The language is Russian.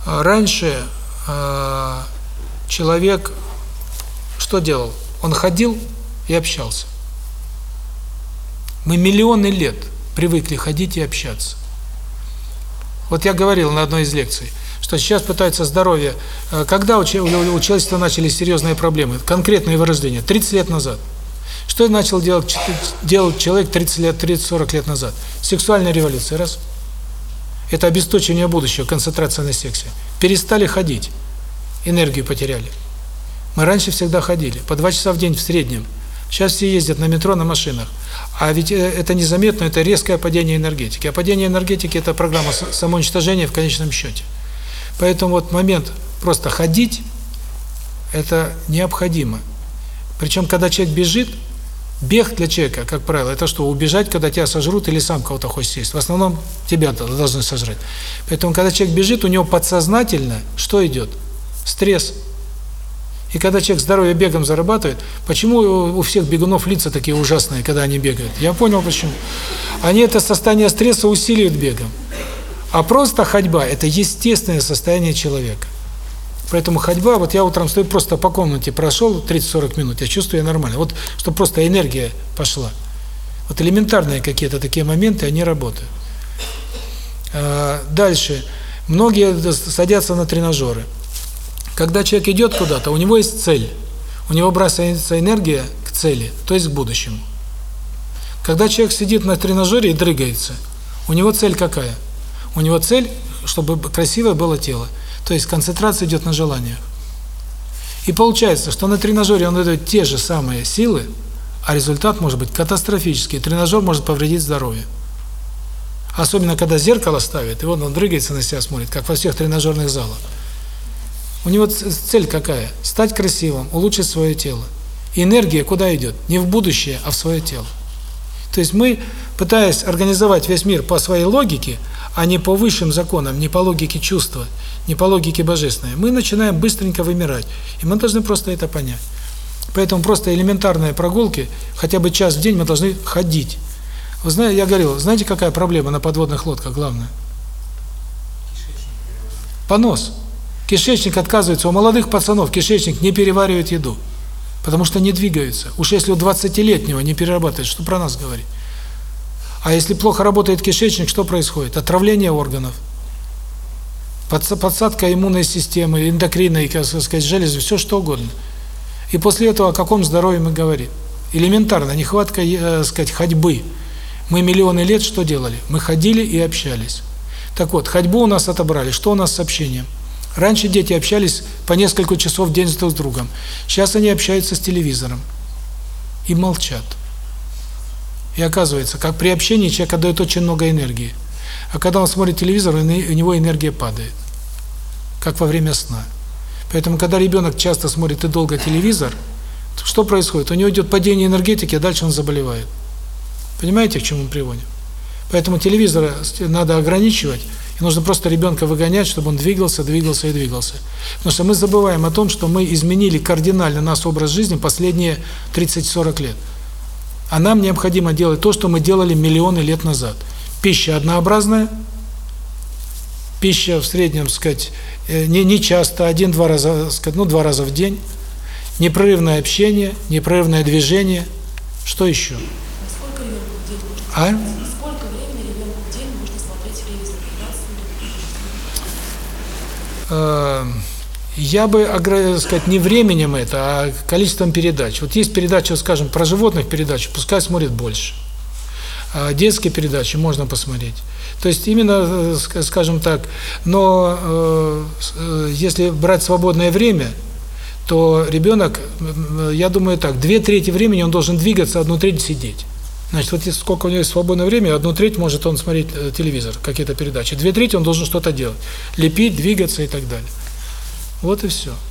Раньше человек что делал? Он ходил и общался. Мы миллионы лет привыкли ходить и общаться. Вот я говорил на одной из лекций, что сейчас пытаются здоровье. Когда у человечества начались серьезные проблемы, конкретные вырождения? 30 лет назад. Что начал делать человек 30-40 лет назад? Сексуальная революция, раз. Это обесточение будущего, концентрация на сексе. Перестали ходить, энергию потеряли. Мы раньше всегда ходили, по 2 часа в день в среднем. Сейчас все ездят на метро, на машинах. А ведь это незаметно, это резкое падение энергетики. А падение энергетики – это программа самоуничтожения в конечном счете. Поэтому вот момент просто ходить – это необходимо. Причем, когда человек бежит, бег для человека, как правило, это что? Убежать, когда тебя сожрут, или сам кого-то хочешь съесть. В основном тебя должны сожрать. Поэтому, когда человек бежит, у него подсознательно что идет? Стресс. И когда человек здоровье бегом зарабатывает, почему у всех бегунов лица такие ужасные, когда они бегают? Я понял, почему. Они это состояние стресса усиливают бегом. А просто ходьба – это естественное состояние человека. Поэтому ходьба, вот я утром стою, просто по комнате прошел 30-40 минут, я чувствую нормально. Вот, чтобы просто энергия пошла. Вот элементарные какие-то такие моменты, они работают. Дальше. Многие садятся на тренажеры. Когда человек идет куда-то, у него есть цель. У него бросается энергия к цели, то есть к будущему. Когда человек сидит на тренажере и дрыгается, у него цель какая? У него цель, чтобы красивое было тело. То есть концентрация идет на желаниях. И получается, что на тренажере он дает те же самые силы, а результат может быть катастрофический. Тренажер может повредить здоровье. Особенно, когда зеркало ставит, и он дрыгается на себя, смотрит, как во всех тренажерных залах. У него цель какая? Стать красивым, улучшить свое тело. И энергия куда идет? Не в будущее, а в свое тело. То есть мы, пытаясь организовать весь мир по своей логике, а не по высшим законам, не по логике чувства, не по логике божественной, мы начинаем быстренько вымирать. И мы должны просто это понять. Поэтому просто элементарные прогулки, хотя бы час в день мы должны ходить. Вы знаете, я говорил, знаете, какая проблема на подводных лодках главная? Понос. Кишечник отказывается, у молодых пацанов кишечник не переваривает еду, потому что не двигаются. Уж если у 20-летнего не перерабатывает, что про нас говорить? А если плохо работает кишечник, что происходит? Отравление органов, подсадка иммунной системы, эндокринной, как сказать, железы, все что угодно. И после этого о каком здоровье мы говорим? Элементарно, нехватка, сказать, ходьбы. Мы миллионы лет что делали? Мы ходили и общались. Так вот, ходьбу у нас отобрали. Что у нас с общением? Раньше дети общались по несколько часов в день друг с другом. Сейчас они общаются с телевизором и молчат. И оказывается, как при общении человек отдает очень много энергии. А когда он смотрит телевизор, у него энергия падает. Как во время сна. Поэтому, когда ребенок часто смотрит и долго телевизор, что происходит? У него идет падение энергетики, а дальше он заболевает. Понимаете, к чему мы приводим? Поэтому телевизор надо ограничивать. И нужно просто ребенка выгонять, чтобы он двигался, двигался и двигался. Потому что мы забываем о том, что мы изменили кардинально наш образ жизни последние 30-40 лет. А нам необходимо делать то, что мы делали миллионы лет назад. Пища однообразная, пища в среднем, сказать, не часто, 1-2 раза, сказать, 2 раза в день, непрерывное общение, непрерывное движение. Что еще? Сколько времени в день можно смотреть телевизор? 15 минут? Я бы, сказать, не временем это, а количеством передач. Вот есть передача, скажем, про животных передачи, пускай смотрит больше. А детские передачи можно посмотреть. То есть именно, скажем так, но если брать свободное время, то ребенок, я думаю так, 2/3 времени он должен двигаться, 1/3 сидеть. Значит, вот сколько у него есть свободное время, 1/3 может он смотреть телевизор, какие-то передачи, 2/3 он должен что-то делать, лепить, двигаться и так далее. Вот и все.